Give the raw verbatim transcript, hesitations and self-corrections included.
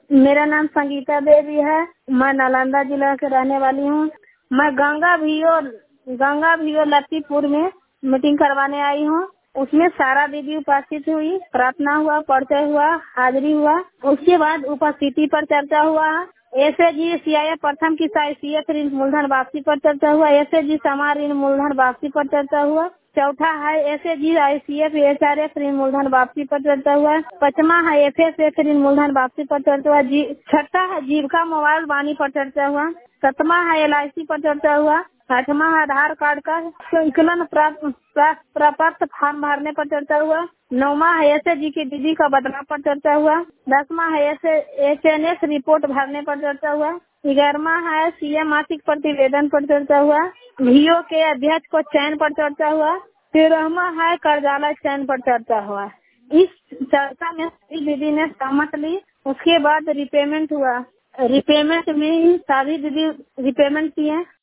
मेरा नाम संगीता देवी है। मैं नालंदा जिला के रहने वाली हूँ। मैं गंगा भियो गंगा भियो लतीपुर में मीटिंग करवाने आई हूँ। उसमें सारा दीदी उपस्थित हुई, प्रार्थना हुआ, परिचय हुआ, हाजिरी हुआ। उसके बाद उपस्थिति पर चर्चा हुआ। S A ji C I F प्रथम की सी एफ ऋण मूलधन वापसी पर चर्चा हुआ। एस ए जी समान ऋण मूलधन वापसी पर चर्चा हुआ। चौथा है S A G I C F H R F ऋण मूलधन वापसी पर चर्चा हुआ। पचमा है एफ एस एफ ऋण मूलधन वापसी पर चर्चा हुआ। जी छठा है जीविका मोबाइल वाणी पर चर्चा हुआ। सातवां है एल आई सी पर चर्चा हुआ। आठवां है आधार कार्ड का संकलन प्राप्त प्राप्त फॉर्म भरने पर चर्चा हुआ। नौवां है एस ए जी की दीदी का बदलाव पर चर्चा हुआ। दसवां है एच एन एस रिपोर्ट भरने पर चर्चा हुआ। ग्यारहवां है सी एम मासिक प्रतिवेदन पर चर्चा हुआ। वीओ के अध्यक्ष को चयन पर चर्चा हुआ। तेरहवां है कार्यालय चयन पर चर्चा हुआ। इस चर्चा में सभी दीदी ने सहमत ली। उसके बाद रिपेमेंट हुआ। रिपेमेंट में ही सभी दीदी रिपेमेंट किए।